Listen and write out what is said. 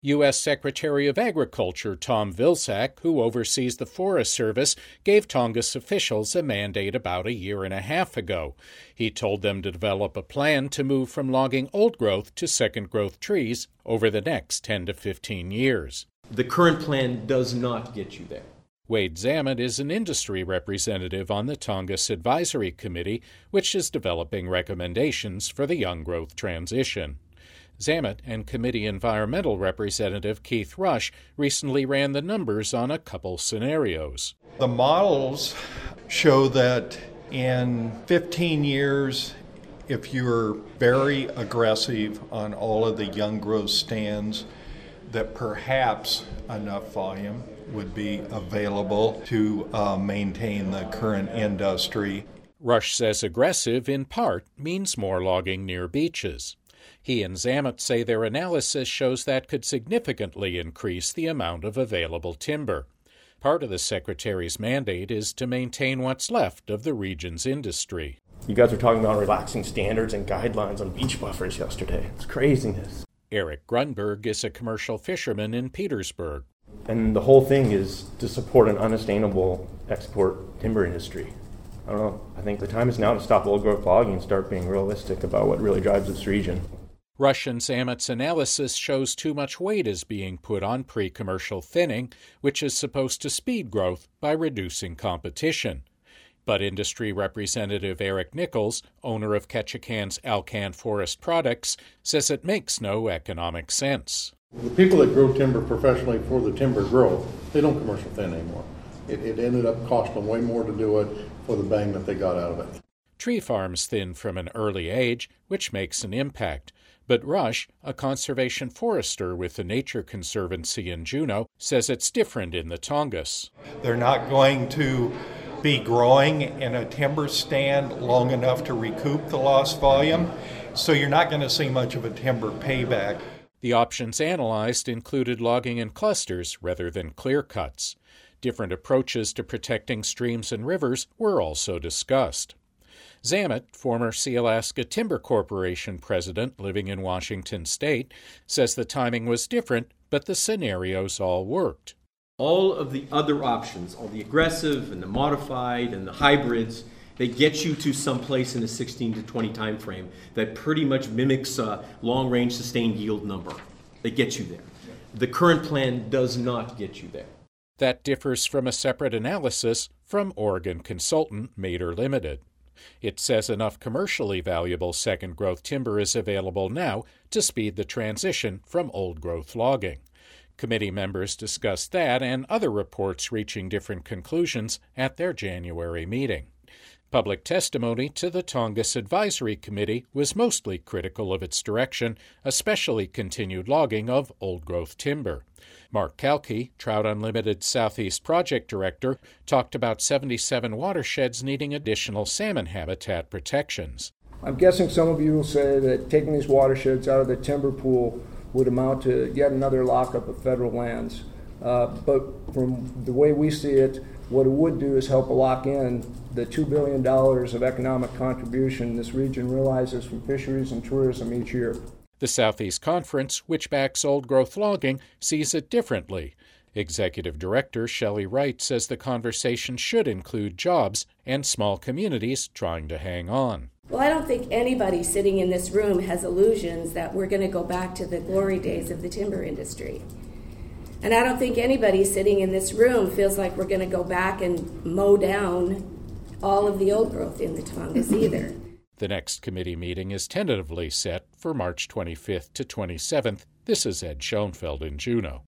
U.S. Secretary of Agriculture Tom Vilsack, who oversees the Forest Service, gave Tongass officials a mandate about a year and a half ago. He told them to develop a plan to move from logging old-growth to second-growth trees over the next 10 to 15 years. The current plan does not get you there. Wade Zamet is an industry representative on the Tongass Advisory Committee, which is developing recommendations for the young growth transition. Zamet and committee environmental representative Keith Rush recently ran the numbers on a couple scenarios. The models show that in 15 years, if you're very aggressive on all of the young growth stands, that perhaps enough volume would be available to maintain the current industry. Rush says aggressive, in part, means more logging near beaches. He and Zamet say their analysis shows that could significantly increase the amount of available timber. Part of the Secretary's mandate is to maintain what's left of the region's industry. You guys were talking about relaxing standards and guidelines on beach buffers yesterday. It's craziness. Eric Grunberg is a commercial fisherman in Petersburg. And the whole thing is to support an unsustainable export timber industry. I don't know. I think the time is now to stop old-growth logging and start being realistic about what really drives this region. Rush and Zamet's analysis shows too much weight is being put on pre-commercial thinning, which is supposed to speed growth by reducing competition. But industry representative Eric Nichols, owner of Ketchikan's Alcan Forest Products, says it makes no economic sense. The people that grow timber professionally for the timber growth, they don't commercial thin anymore. It ended up costing them way more to do it for the bang that they got out of it. Tree farms thin from an early age, which makes an impact. But Rush, a conservation forester with the Nature Conservancy in Juneau, says it's different in the Tongass. They're not going to be growing in a timber stand long enough to recoup the lost volume, so you're not going to see much of a timber payback. The options analyzed included logging in clusters rather than clear cuts. Different approaches to protecting streams and rivers were also discussed. Zamet, former Sealaska Timber Corporation president living in Washington state, says the timing was different, but the scenarios all worked. All of the other options, all the aggressive and the modified and the hybrids, they get you to some place in the 16 to 20 time frame that pretty much mimics a long-range sustained yield number. They get you there. The current plan does not get you there. That differs from a separate analysis from Oregon consultant Mader Limited. It says enough commercially valuable second-growth timber is available now to speed the transition from old-growth logging. Committee members discussed that and other reports reaching different conclusions at their January meeting. Public testimony to the Tongass Advisory Committee was mostly critical of its direction, especially continued logging of old-growth timber. Mark Kalki, Trout Unlimited Southeast Project Director, talked about 77 watersheds needing additional salmon habitat protections. I'm guessing some of you will say that taking these watersheds out of the timber pool would amount to yet another lockup of federal lands. But from the way we see it, what it would do is help lock in the $2 billion of economic contribution this region realizes from fisheries and tourism each year. The Southeast Conference, which backs old-growth logging, sees it differently. Executive Director Shelley Wright says the conversation should include jobs and small communities trying to hang on. Well, I don't think anybody sitting in this room has illusions that we're going to go back to the glory days of the timber industry. And I don't think anybody sitting in this room feels like we're going to go back and mow down all of the old growth in the Tongass either. The next committee meeting is tentatively set for March 25th to 27th. This is Ed Schoenfeld in Juneau.